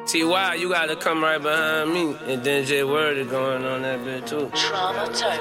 T.Y., you gotta come right behind me. And then J Word is going on that bit too. Trauma type.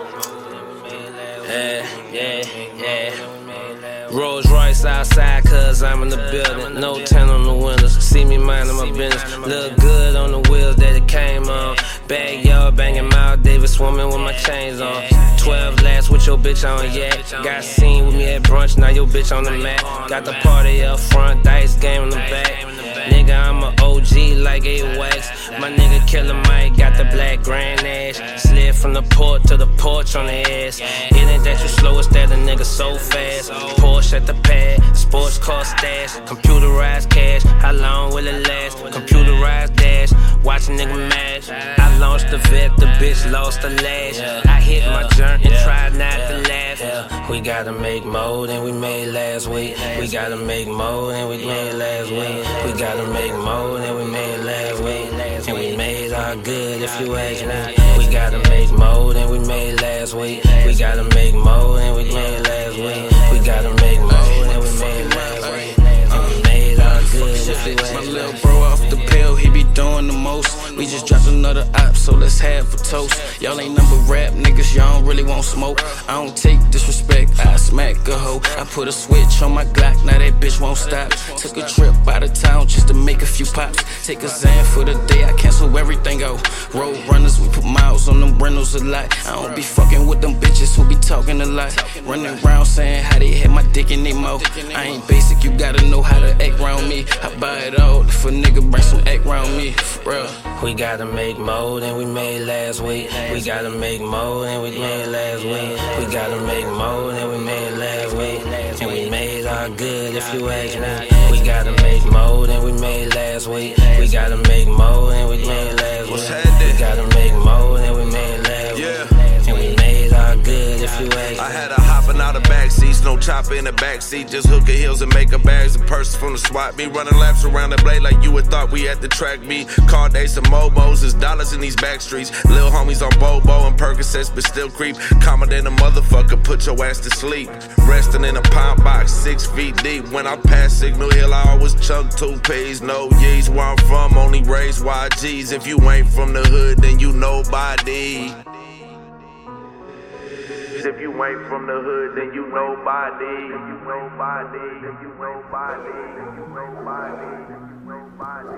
Yeah. Rolls Royce outside, cause I'm in the building. No 10 on the windows. See me minding my business. Look good on the wheels that it came on. Backyard banging Miles Davis, swimming with my chains on. 12 last with your bitch on, yeah. Got seen with me at brunch, now your bitch on the mat. Got the party up front, dice game in the back. Nigga, I'm a OG like 8 wax. My nigga Killer Mike got the black grand ash. Slid from the port to the porch on the ass. It ain't that you slow, it's that the nigga so fast. Porsche at the pad, sports car stash. Computerized cash, how long will it last? Computerized dash, watch a nigga mash. I launched the vet, the bitch lost the lash. I hit my joint and tried not to laugh. We gotta make more than we made last week. We gotta make more than we made last week. We gotta make more than we made last week. And we made our good if you ask me. We gotta make more than we made last week. We gotta make more than we made last week. We gotta make more than we made last week. And we made our good if you ask me. My little bro off the pill, he be doing the most. We just dropped another op, so let's have a toast. Y'all ain't number rap niggas, y'all don't really want smoke. I don't take disrespect, I smack a hoe. I put a switch on my Glock, now that bitch won't stop. Took a trip out of town just to make a few pops. Take a Xan for the day, I cancel everything out. Road runners, we put miles on them rentals a lot. I don't be fucking with them bitches who be talking a lot. Running around saying how they had my dick in they mouth. I ain't basic, you gotta know how to act round me. I buy it all if a nigga bring some act round me, for real. We gotta make more than we made last week. We gotta make more than we made last week. We gotta make more than we made last week. And we made our good if you ask me. We gotta make more than we made last week. We gotta make more than we made last week. We gotta make more than we made last week. And we made our good if you ask me. I had her hopping out of back seats, no chopper in the back seat. Just hook her heels and make her bags and purses from the swap meet. Running laps around the blade like you would thought we had the track meet. Car days and Mobos, there's dollars in these back streets. Lil homies on Bobo and Percocets, but still creep. Calmer than a motherfucker, put your ass to sleep. Resting in a pound box, 6 feet deep. When I pass Signal Hill, I always chug 2 P's. No Ye's, where I'm from, only raised YGs. If you ain't from the hood, then you nobody. If you ain't from the hood, then you nobody. You nobody. You nobody. You nobody. You nobody.